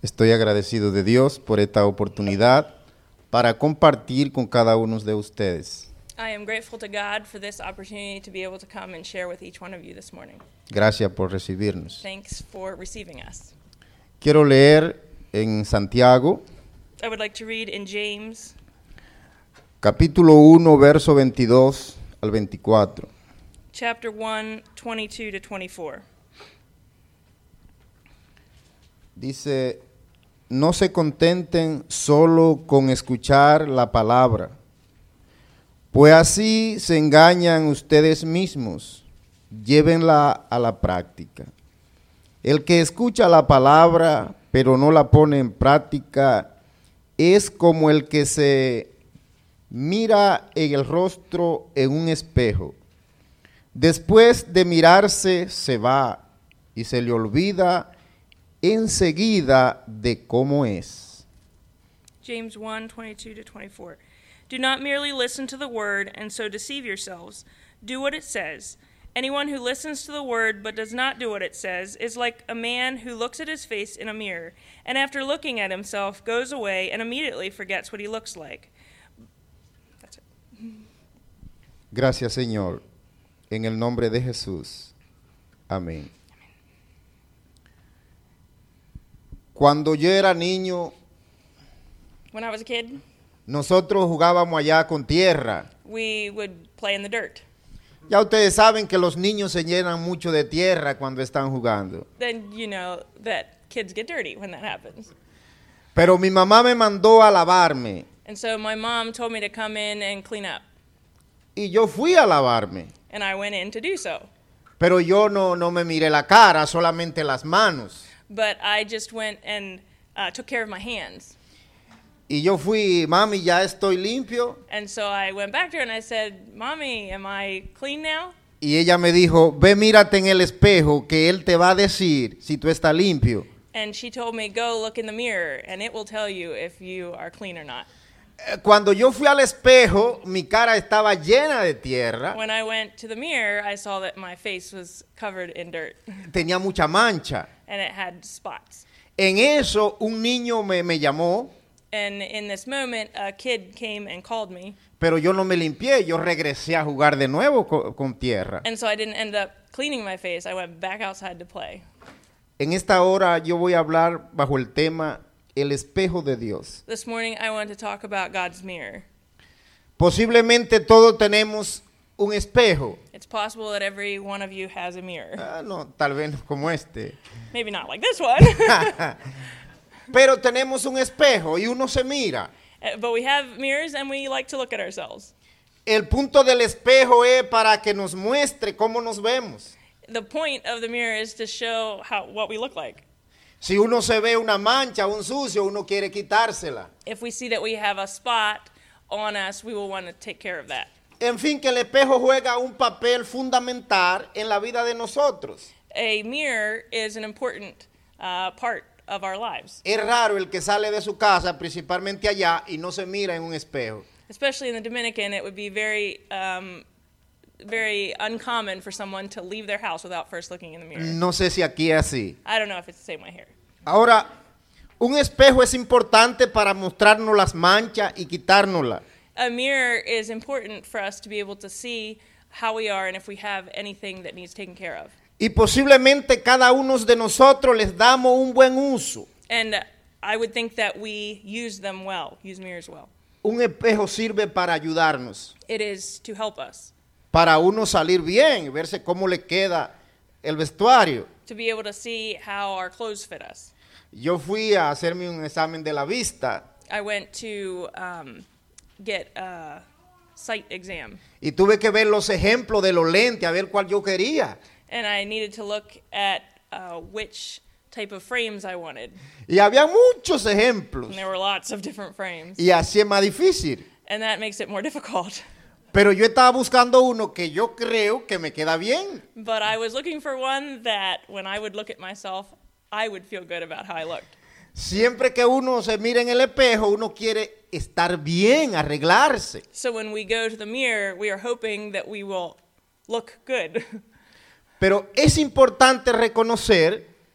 Estoy agradecido de Dios por esta oportunidad para compartir con cada uno de ustedes. I am grateful to God for this opportunity to be able to come and share with each one of you this morning. Gracias por recibirnos. Thanks for receiving us. Quiero leer en Santiago, I would like to read in James capítulo 1, verso 22 al 24. chapter 1, 22 to 24. Dice, no se contenten solo con escuchar la palabra, pues así se engañan ustedes mismos. Llévenla a la práctica. El que escucha la palabra, pero no la pone en práctica, es como el que se mira en el rostro en un espejo. Después de mirarse, se va y se le olvida enseguida de cómo es. James 1, 22 to 24. Do not merely listen to the word and so deceive yourselves. Do what it says. Anyone who listens to the word but does not do what it says is like a man who looks at his face in a mirror, and after looking at himself goes away and immediately forgets what he looks like. That's it. Gracias, Señor. En el nombre de Jesús. Amén. Cuando yo era niño, When I was a kid, nosotros jugábamos allá con tierra. we would play in the dirt. Ya ustedes saben que los niños se llenan mucho de tierra cuando están jugando. Then you know that kids get dirty when that happens. Pero mi mamá me mandó a lavarme And so my mom told me to come in and clean up, y yo fui a lavarme. and I went in to do so. Pero yo no me miré la cara, solamente las manos. But I just went and took care of my hands. Y yo fui, mami, ya estoy limpio. And so I went back to her and I said, Mommy, am I clean now? Y ella me dijo, ve, mírate en el espejo, que él te va a decir si tú estás limpio. And she told me, go look in the mirror and it will tell you if you are clean or not. Cuando yo fui al espejo, mi cara estaba llena de tierra, When I went to the mirror, I saw that my face was covered in dirt tenía mucha mancha. and it had spots. En eso, un niño me llamó, And in this moment, a kid came and called me. pero yo no me limpié, yo regresé a jugar de nuevo con tierra. And so I didn't end up cleaning my face. I went back outside to play. En esta hora yo voy a hablar bajo el tema el espejo de Dios. This morning, I want to talk about God's mirror. Posiblemente todos tenemos un espejo. It's possible that every one of you has a mirror. No, tal vez como este. Maybe not like this one. Pero tenemos un espejo y uno se mira. But we have mirrors and we like to look at ourselves. El punto del espejo es para que nos muestre cómo nos vemos. The point of the mirror is to show what we look like. Si uno se ve una mancha, un sucio, uno quiere quitársela. If we see that we have a spot on us, we will want to take care of that. En fin, que el espejo juega un papel fundamental en la vida de nosotros. A mirror is an important part of our lives, Es raro el que sale de su casa, principalmente allá, y no se mira en un espejo. especially in the Dominican. It would be very uncommon for someone to leave their house without first looking in the mirror. No sé si aquí es así. I don't know if it's the same way here. Ahora, un espejo es importante para mostrarnos las manchas y quitárnoslas. A mirror is important for us to be able to see how we are and if we have anything that needs taken care of. Y posiblemente cada uno de nosotros les damos un buen uso. And I would think that we use mirrors well. Un espejo sirve para ayudarnos, It is to help us, para uno salir bien, verse cómo le queda el vestuario. to be able to see how our clothes fit us. Yo fui a hacerme un examen de la vista I went to get a sight exam, y tuve que ver los ejemplos de los lentes, a ver cuál yo quería. and I needed to look at which type of frames I wanted. Y había muchos ejemplos And there were lots of different frames, y así es más difícil. and that makes it more difficult. Pero yo estaba buscando uno que yo creo que me queda bien. But I was looking for one that when I would look at myself, I would feel good about how I looked. Siempre que uno se mira en el espejo, uno quiere estar bien, arreglarse. So when we go to the mirror, we are hoping that we will look good. Pero es importante reconocer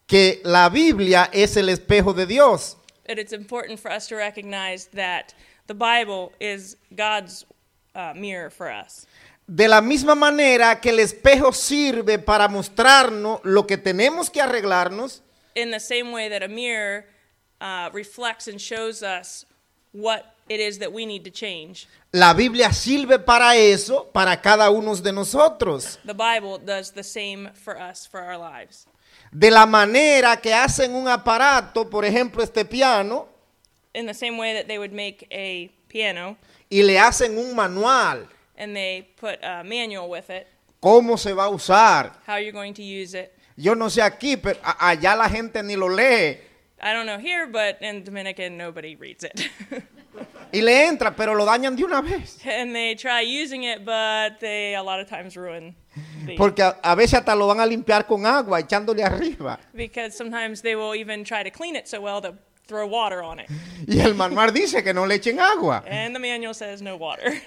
que la Biblia es el espejo de Dios. And it's important for us to recognize that the Bible is God's mirror for us. De la misma manera que el espejo sirve para mostrarnos lo que tenemos que arreglarnos, In the same way that a mirror reflects and shows us what it is that we need to change, la Biblia sirve para eso, para cada uno de nosotros. the Bible does the same for us, for our lives. De la manera que hacen un aparato, por ejemplo este piano, In the same way that they would make a piano y le hacen un manual, and they put a manual with it, cómo se va a usar. how you're going to use it. Yo no sé aquí, pero allá la gente ni lo lee I don't know here, but in Dominican, nobody reads it. y le entra, pero lo dañan de una vez. And they try using it, but they a lot of times ruin the... Porque a veces hasta lo van a limpiar con agua, echándole arriba. Because sometimes they will even try to clean it so well they'll throw water on it. Y el manual dice que no le echen agua. And the manual says no water.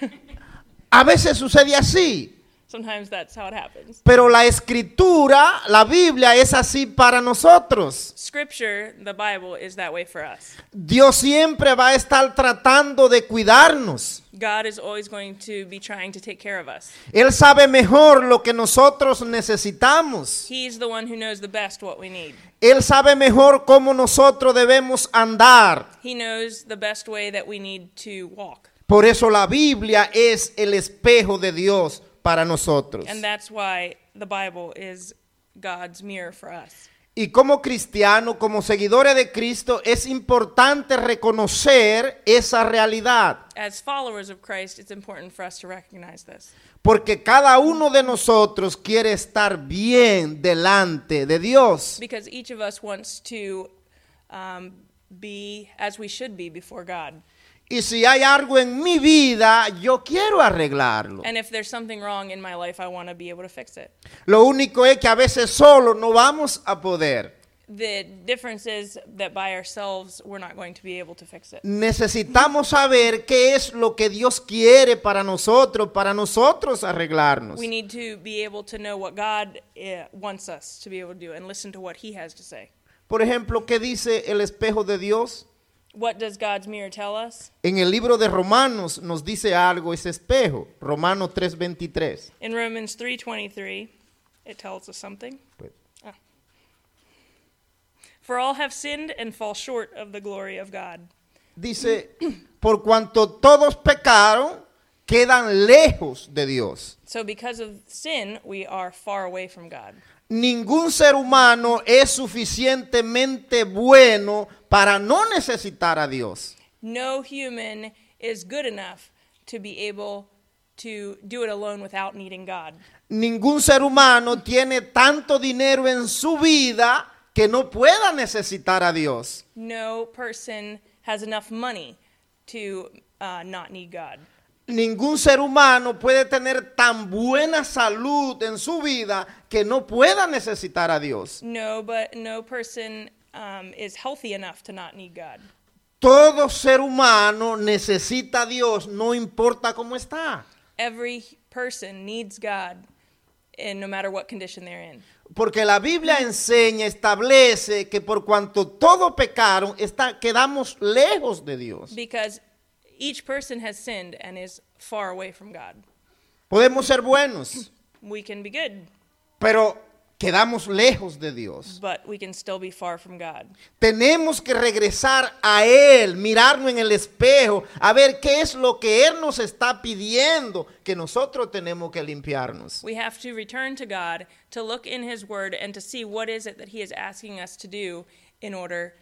A veces sucede así. Sometimes that's how it happens. Pero la escritura, la Biblia es así para nosotros. Scripture, the Bible, is that way for us. Dios siempre va a estar tratando de cuidarnos. God is always going to be trying to take care of us. Él sabe mejor lo que nosotros necesitamos. He's the one who knows the best what we need. Él sabe mejor cómo nosotros debemos andar. He knows the best way that we need to walk. Por eso la Biblia es el espejo de Dios para nosotros. And that's why the Bible is God's mirror for us. Y como cristiano, como seguidores de Cristo, es importante reconocer esa realidad. As followers of Christ, it's important for us to recognize this. Porque cada uno de nosotros quiere estar bien delante de Dios. Because each of us wants to be as we should be before God. Y si hay algo en mi vida, yo quiero arreglarlo. And if there's something wrong in my life, I want to be able to fix it. Lo único es que a veces solo no vamos a poder. The difference is that by ourselves, we're not going to be able to fix it. Necesitamos saber qué es lo que Dios quiere para nosotros arreglarnos. We need to be able to know what God wants us to be able to do and listen to what He has to say. Por ejemplo, ¿qué dice el espejo de Dios? What does God's mirror tell us? En el libro de Romanos nos dice algo ese espejo. Romanos 3:23. In Romans 3:23, it tells us something. For all have sinned and fall short of the glory of God. Dice, por cuanto todos pecaron, quedan lejos de Dios. So because of sin, we are far away from God. Ningún ser humano es suficientemente bueno para no necesitar a Dios. No human is good enough to be able to do it alone without needing God. Ningún ser humano tiene tanto dinero en su vida que no pueda necesitar a Dios. No person has enough money to not need God. Ningún ser humano puede tener tan buena salud en su vida que no pueda necesitar a Dios. No person is healthy enough to not need God. Todo ser humano necesita a Dios, no importa cómo está. Every person needs God, and no matter what condition they're in. Porque la Biblia enseña, establece que por cuanto todos pecaron, quedamos lejos de Dios. Because each person has sinned and is far away from God. Podemos ser buenos, We can be good, pero quedamos lejos de Dios. but we can still be far from God. Tenemos que regresar a Él, mirarnos en el espejo, a ver qué es lo que Él nos está pidiendo, que nosotros tenemos que limpiarnos. We have to return to God, to look in His Word, and to see what is it that He is asking us to do in order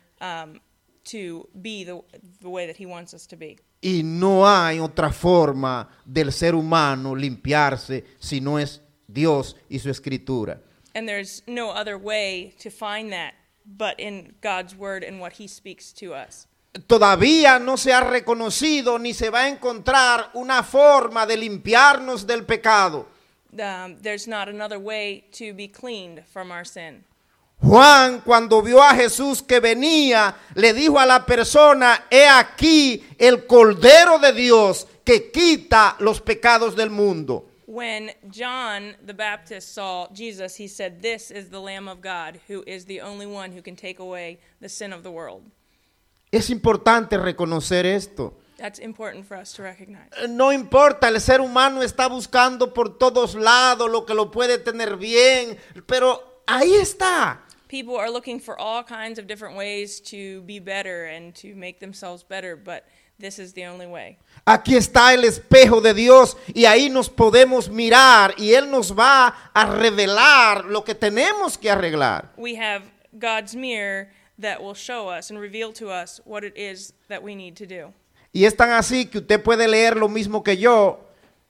to be the way that He wants us to be. Y no hay otra forma del ser humano limpiarse si no es Dios y su escritura. And there's no other way to find that but in God's Word and what He speaks to us. Todavía no se ha reconocido ni se va a encontrar una forma de limpiarnos del pecado. There's not another way to be cleaned from our sin. Juan, cuando vio a Jesús que venía, le dijo a la persona: he aquí el Cordero de Dios que quita los pecados del mundo. When John the Baptist saw Jesus, he said, "This is the Lamb of God, who is the only one who can take away the sin of the world." Es importante reconocer esto. That's important for us to recognize. No importa, el ser humano está buscando por todos lados lo que lo puede tener bien, pero ahí está. People are looking for all kinds of different ways to be better and to make themselves better, but this is the only way. Aquí está el espejo de Dios y ahí nos podemos mirar y Él nos va a revelar lo que tenemos que arreglar. We have God's mirror that will show us and reveal to us what it is that we need to do. Y es tan así que usted puede leer lo mismo que yo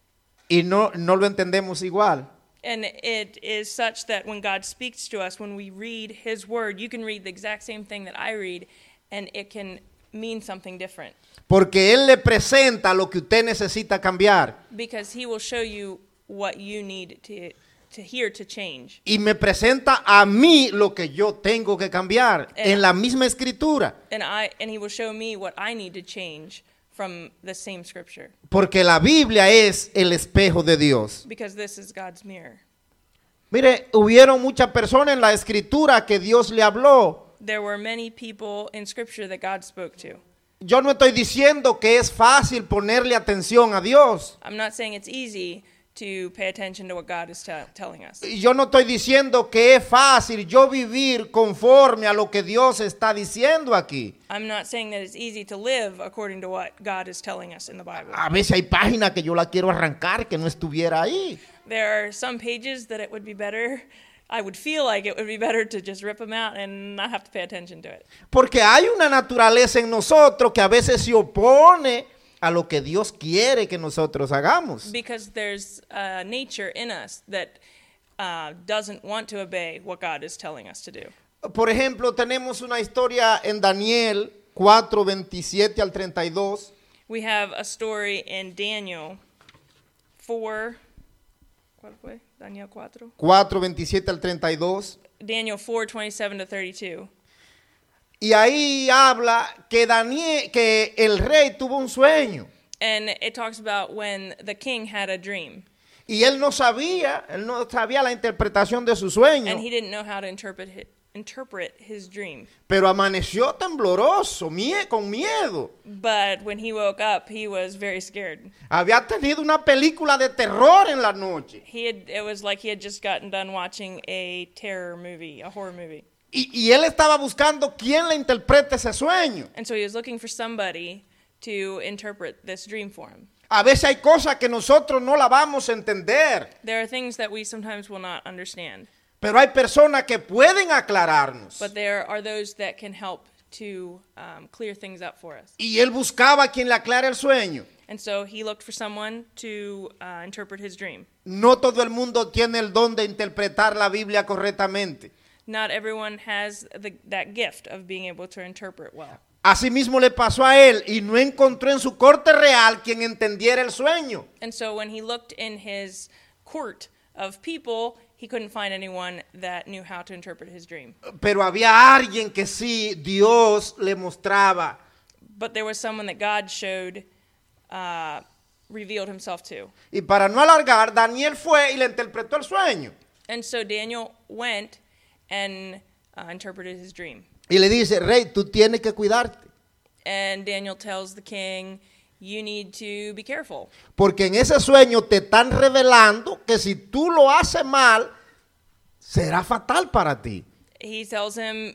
y no lo entendemos igual. And it is such that when God speaks to us, when we read His Word, you can read the exact same thing that I read, and it can mean something different. Porque Él le presenta lo que usted necesita cambiar. Because He will show you what you need to hear to change. Y me presenta a mí lo que yo tengo que cambiar en la misma escritura. And He will show me what I need to change from the same scripture. Porque la Biblia es el espejo de Dios. Because this is God's mirror. Mire, hubieron muchas personas en la escritura que Dios le habló. There were many people in scripture that God spoke to. Yo no estoy diciendo que es fácil ponerle atención a Dios. I'm not saying it's easy to pay attention to what God is telling us. Yo no estoy diciendo que es fácil yo vivir conforme a lo que Dios está diciendo aquí. I'm not saying that it's easy to live according to what God is telling us in the Bible. A veces hay páginas que yo la quiero arrancar que no estuviera ahí. There are some pages that it would be better, I would feel like it would be better to just rip them out and not have to pay attention to it. Porque hay una naturaleza en nosotros que a veces se opone a lo que Dios quiere que nosotros hagamos. Because there's a nature in us that doesn't want to obey what God is telling us to do. Por ejemplo, tenemos una historia en Daniel 4, 27 al 32. We have a story in Daniel 4, ¿cuál fue? Daniel 4? 4, 27 al 32. Daniel 4, 27 to 32. Y ahí habla que que el rey tuvo un sueño. And it talks about when the king had a dream. Y él no sabía la interpretación de su sueño. And he didn't know how to interpret his dream. Pero amaneció tembloroso, con miedo. But when he woke up, he was very scared. Había tenido una película de terror en la noche. It was like he had just gotten done watching a horror movie. Y él estaba buscando quién le interprete ese sueño. And so he was looking for somebody to interpret this dream for him. A veces hay cosas que nosotros no la vamos a entender. There are things that we sometimes will not understand. Pero hay personas que pueden aclararnos. But there are those that can help to clear things up for us. Y él buscaba a quien le aclare el sueño. And so he looked for someone to interpret his dream. No todo el mundo tiene el don de interpretar la Biblia correctamente. Not everyone has that gift of being able to interpret well. Asimismo le pasó a él y no encontró en su corte real quien entendiera el sueño. And so when he looked in his court of people, he couldn't find anyone that knew how to interpret his dream. Pero había alguien que sí Dios le mostraba. But there was someone that God revealed himself to. Y para no alargar, Daniel fue y le interpretó el sueño. And so Daniel went and interpreted his dream. Y le dice, rey, tú tienes que cuidarte. And Daniel tells the king, you need to be careful. Porque en ese sueño te están revelando que si tú lo haces mal, será fatal para ti. He tells him,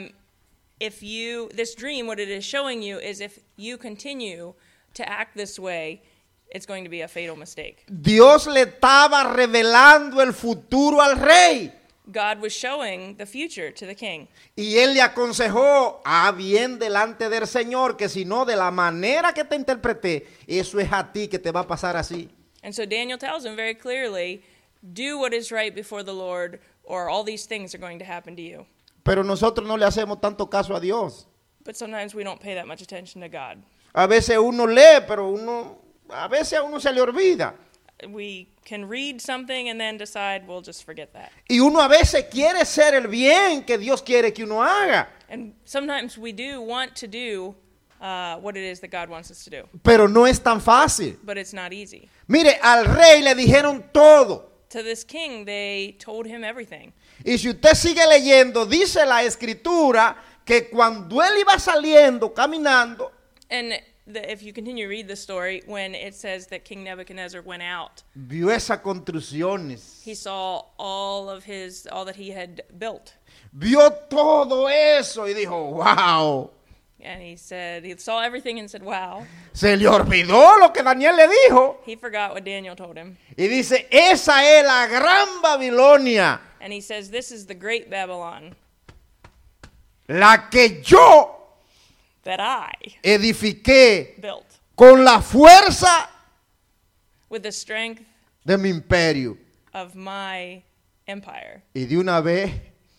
this dream, what it is showing you is if you continue to act this way, it's going to be a fatal mistake. Dios le estaba revelando el futuro al rey. God was showing the future to the king. Y él le aconsejó, bien delante del Señor, que si no, de la manera que te interpreté, eso es a ti que te va a pasar así. And so Daniel tells him very clearly, do what is right before the Lord, or all these things are going to happen to you. Pero nosotros no le hacemos tanto caso a Dios. But sometimes we don't pay that much attention to God. A veces uno lee, pero a veces a uno se le olvida. We can read something and then decide we'll just forget that. Y uno a veces quiere hacer el bien que Dios quiere que uno haga. And sometimes we do want to do what it is that God wants us to do. Pero no es tan fácil. But it's not easy. Mire, al rey le dijeron todo. To this king, they told him everything. Y si usted sigue leyendo, dice la escritura que cuando él iba saliendo, caminando, And if you continue to read the story, when it says that King Nebuchadnezzar went out, vio esas construcciones, he saw all that he had built. vio todo eso y dijo, wow. And he saw everything and said, wow. Se le olvidó lo que Daniel le dijo. He forgot what Daniel told him. Y dice, esa es la gran Babilonia, And he says, this is the great Babylon la que yo that I edifiqué built con la fuerza with the strength de mi imperio. of my empire. Y de una vez,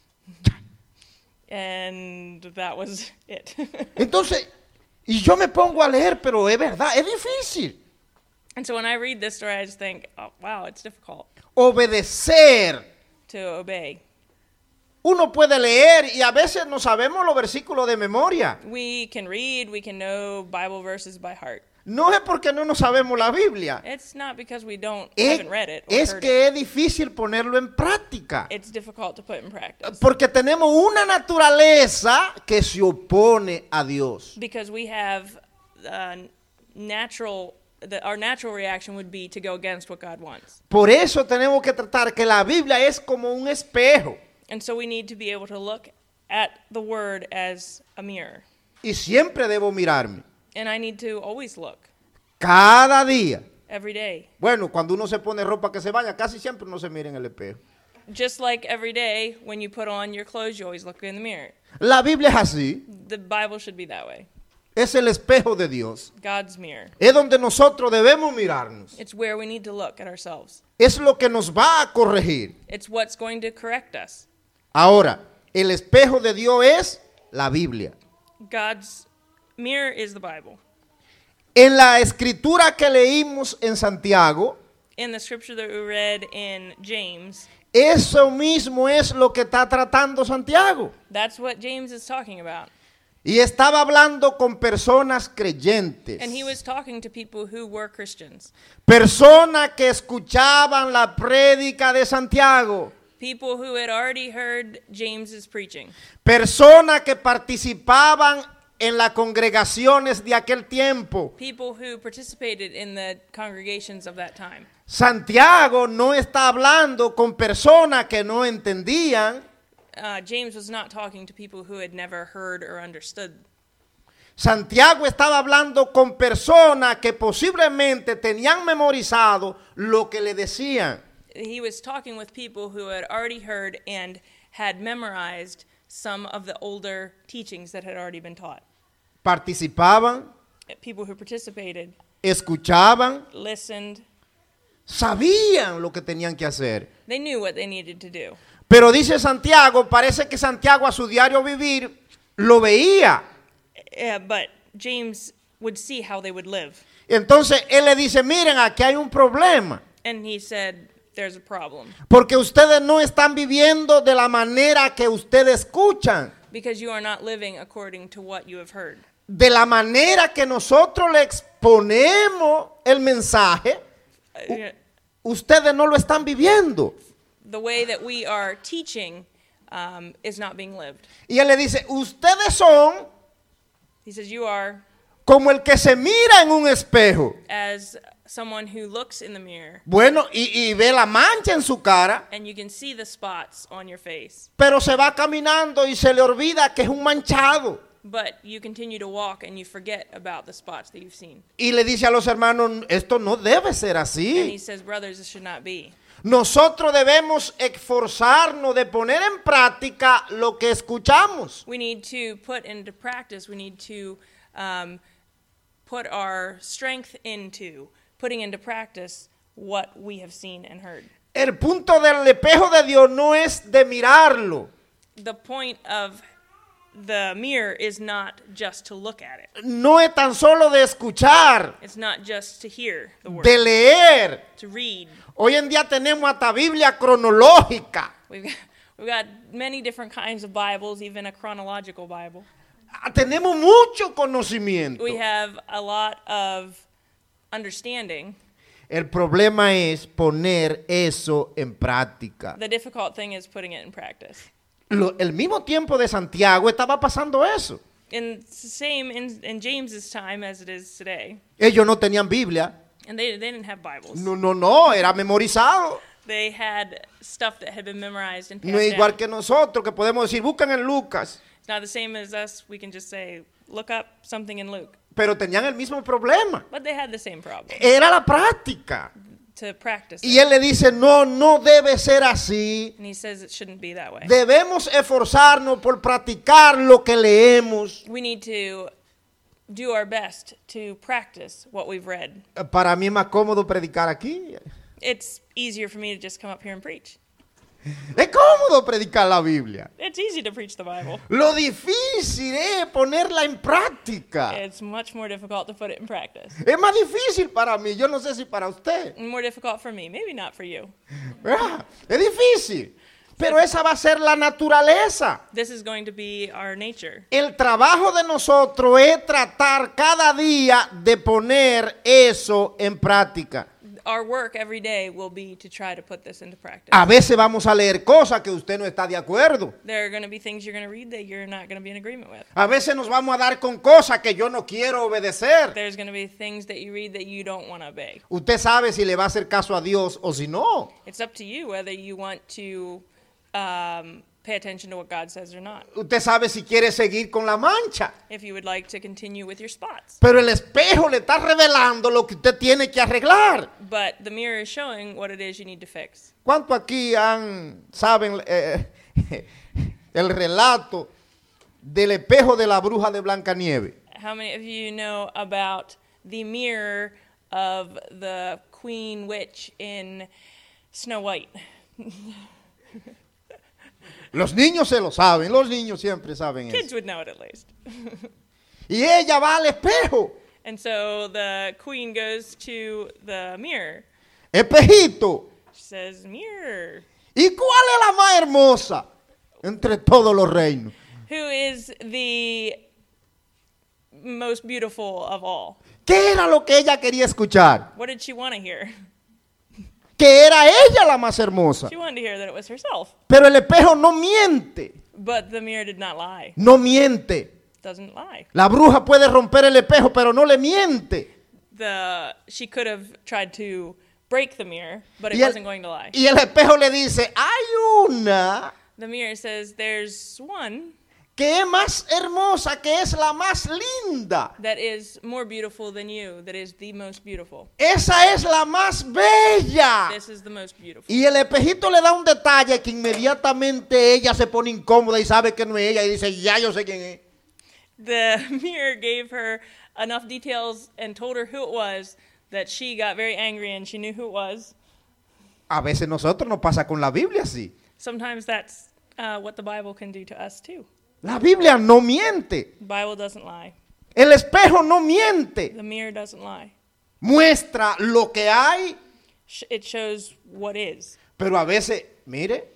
And that was it. entonces, y yo me pongo a leer, pero es verdad, es difícil And so when I read this story, I just think, oh, wow, it's difficult obedecer. to obey. Uno puede leer y a veces no sabemos los versículos de memoria. We can read, we can know Bible verses by heart. No es porque no nos sabemos la Biblia, It's not because we es, haven't read it or es heard it. que es difícil ponerlo en práctica. It's difficult to put in practice. Porque tenemos una naturaleza que se opone a Dios. Because we have our natural reaction would be to go against what God wants. Por eso tenemos que tratar que la Biblia es como un espejo. And so we need to be able to look at the word as a mirror. Y siempre debo mirarme. And I need to always look Cada día. every day. Bueno, cuando uno se pone ropa que se baña, casi siempre uno se mira en el espejo. Just like every day when you put on your clothes, you always look in the mirror. La Biblia es así. The Bible should be that way. Es el espejo de Dios. God's mirror. Es donde nosotros debemos mirarnos. It's where we need to look at ourselves. Es lo que nos va a corregir. It's what's going to correct us. Ahora, el espejo de Dios es la Biblia. God's mirror is the Bible. En la escritura que leímos en Santiago, In the scripture that we read in James, eso mismo es lo que está tratando Santiago. that's what James is talking about. Y estaba hablando con personas creyentes, And he was talking to people who were Christians, personas que escuchaban la prédica de Santiago, people who had already heard James's preaching, personas que participaban en las congregaciones de aquel tiempo. people who participated in the congregations of that time. Santiago no está hablando con personas que no entendían. James was not talking to people who had never heard or understood. Santiago estaba hablando con personas que posiblemente tenían memorizado lo que le decían. He was talking with people who had already heard and had memorized some of the older teachings that had already been taught. Participaban, People who participated, escuchaban, listened, sabían lo que tenían que hacer. they knew what they needed to do. Pero dice Santiago, parece que Santiago a su diario vivir lo veía. But James would see how they would live. Entonces él le dice, miren, aquí hay un problema. And he said, there's a problem. Porque ustedes no están viviendo de la manera que ustedes escuchan. Because you are not living according to what you have heard. De la manera que nosotros le exponemos el mensaje, ustedes no lo están viviendo. The way that we are teaching is not being lived. Y él le dice, ustedes son He says, you are como el que se mira en un espejo. as someone who looks in the mirror, Bueno, y ve la mancha en su cara, and you can see the spots on your face. pero se va caminando y se le olvida que es un manchado. But you continue to walk and you forget about the spots that you've seen. Y le dice a los hermanos, esto no debe ser And he así. says, brothers, this should not be. Nosotros debemos esforzarnos de poner en práctica lo que escuchamos. We need to put into practice, we need to put our strength into putting into practice what we have seen and heard. El punto del espejo de Dios no es de mirarlo. The point of the mirror is not just to look at it. No es tan solo de escuchar, It's not just to hear the word, de leer. to read. Hoy en día tenemos hasta Biblia cronológica. We've got many different kinds of Bibles, even a chronological Bible. Tenemos mucho conocimiento. We have a lot of understanding. El problema es poner eso en práctica. The difficult thing is putting it in practice. El mismo tiempo de Santiago estaba pasando eso. And it's the same in James's time as it is today. Ellos no tenían Biblia. And they didn't have Bibles. No, era memorizado. They had stuff that had been memorized and passed No es igual down. que nosotros, que podemos decir, buscan en Lucas. It's not the same as us. We can just say, look up something in Luke. Pero tenían el mismo problema. But they had the same problem Era la práctica. to practice Y it. él le dice, no debe ser así. And he says it shouldn't be that way. Debemos esforzarnos por practicar lo que leemos. We need to do our best to practice what we've read. Para mí es más cómodo predicar aquí. It's easier for me to just come up here and preach. Es cómodo predicar la Biblia. It's easy to preach the Bible. Lo difícil es ponerla en práctica. It's much more difficult to put it in practice. Es más difícil para mí. Yo no sé si para usted. And more difficult for me, maybe not for you. ¿Verdad? Es difícil. Pero esa va a ser la naturaleza. This is going to be our nature. El trabajo de nosotros es tratar cada día de poner eso en práctica. Our work every day will be to try to put this into practice. A veces vamos a leer cosas que usted no está de acuerdo. There are going to be things you're going to read that you're not going to be in agreement with. A veces nos vamos a dar con cosas que yo no quiero obedecer. There's going to be things that you read that you don't want to obey. Usted sabe si le va a hacer caso a Dios o si no. It's up to you whether you want to pay attention to what God says or not. Usted sabe si quiere seguir con la mancha. If you would like to continue with your spots. Pero el espejo le está revelando lo que usted tiene que arreglar. But the mirror is showing what it is you need to fix. ¿Cuánto aquí saben el relato del espejo de la bruja de Blancanieves? How many of you know about the mirror of the Queen Witch in Snow White? Los niños se lo saben, los niños siempre saben Kids eso. would know it at least. Y ella va al espejo. And so the queen goes to the mirror. Espejito, She says, mirror, ¿y cuál es la más hermosa entre todos los reinos? who is the most beautiful of all? ¿Qué era lo que ella quería escuchar? What did she want to hear? Que era ella la más hermosa. She wanted to hear that it was herself. Pero el espejo no miente, But the mirror did not lie. no miente. Doesn't lie. La bruja puede romper el espejo, pero no le miente. She could have tried to break the mirror, but it Y wasn't going to lie. y el espejo le dice, hay una The mirror says there's one que es más hermosa, que es la más linda. that is more beautiful than you, that is the most beautiful. Esa es la más bella. This is the most beautiful. Y el espejito le da un detalle que inmediatamente ella se pone incómoda y sabe que no es ella y dice, ya yo sé quién es. The mirror gave her enough details and told her who it was that she got very angry and she knew who it was. A veces nosotros nos pasa con la Biblia así. Sometimes that's what the Bible can do to us too. La Biblia no miente. The Bible doesn't lie. El espejo no miente. The mirror doesn't lie. Muestra lo que hay, It shows what is. pero a veces, mire,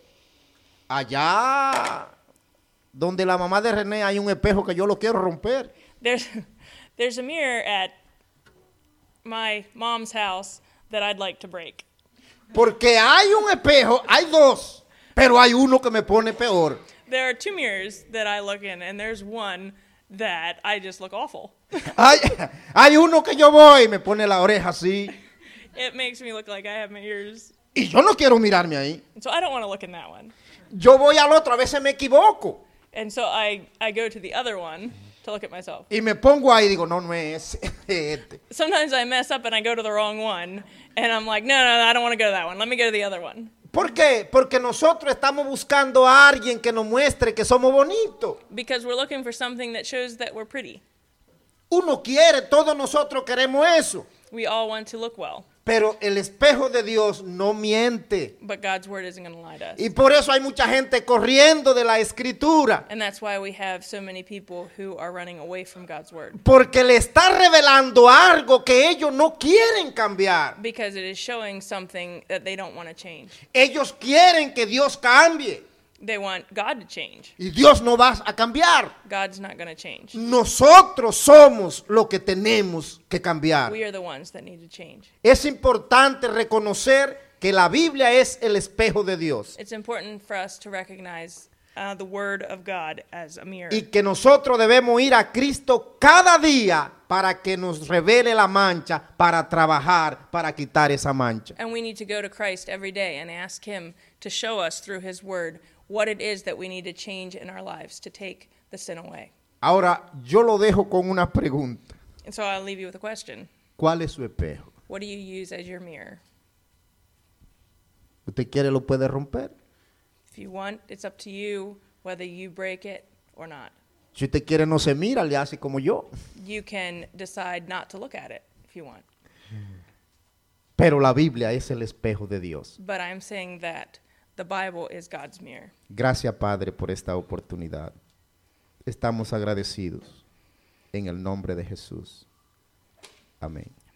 allá donde la mamá de René hay un espejo que yo lo quiero romper. There's a mirror at my mom's house that I'd like to break. Porque hay un espejo, hay dos, pero hay uno que me pone peor. There are two mirrors that I look in, and there's one that I just look awful. Hay uno que yo voy y me pone la oreja así. It makes me look like I have my ears. Y yo no quiero mirarme ahí. And so I don't want to look in that one. Yo voy al otro, a veces me equivoco. And so I go to the other one to look at myself. Y me pongo ahí y digo, no es este. Sometimes I mess up and I go to the wrong one, and I'm like, no, I don't want to go to that one. Let me go to the other one. ¿Por qué? Porque nosotros estamos buscando a alguien que nos muestre que somos bonitos. Because we're looking for something that shows that we're pretty. Uno quiere, todos nosotros queremos eso. We all want to look well. Pero el espejo de Dios no miente. But God's word isn't going to lie to us. Y por eso hay mucha gente corriendo de la escritura. And that's why we have so many people who are running away from God's word. Porque le está revelando algo que ellos no quieren cambiar. Because it is showing something that they don't want to change. Ellos quieren que Dios cambie. They want God to change. Y Dios no va a cambiar. God's not going to change. Nosotros somos lo que tenemos que cambiar. We are the ones that need to change. Es importante reconocer que la Biblia es el espejo de Dios It's important for us to recognize the Word of God as a mirror. y que nosotros debemos ir a Cristo cada día para que nos revele la mancha, para trabajar, para quitar esa mancha. And we need to go to Christ every day and ask Him to show us through His Word what it is that we need to change in our lives to take the sin away. Ahora, yo lo dejo con una pregunta. And so I'll leave you with a question. ¿Cuál es su espejo? What do you use as your mirror? ¿Usted quiere lo puede romper? If you want, it's up to you whether you break it or not. Si usted quiere no se mira, le hace como yo. You can decide not to look at it if you want. Pero la Biblia es el espejo de Dios. But I'm saying that the Bible is God's mirror. Gracias, Padre, por esta oportunidad. Estamos agradecidos en el nombre de Jesús. Amén.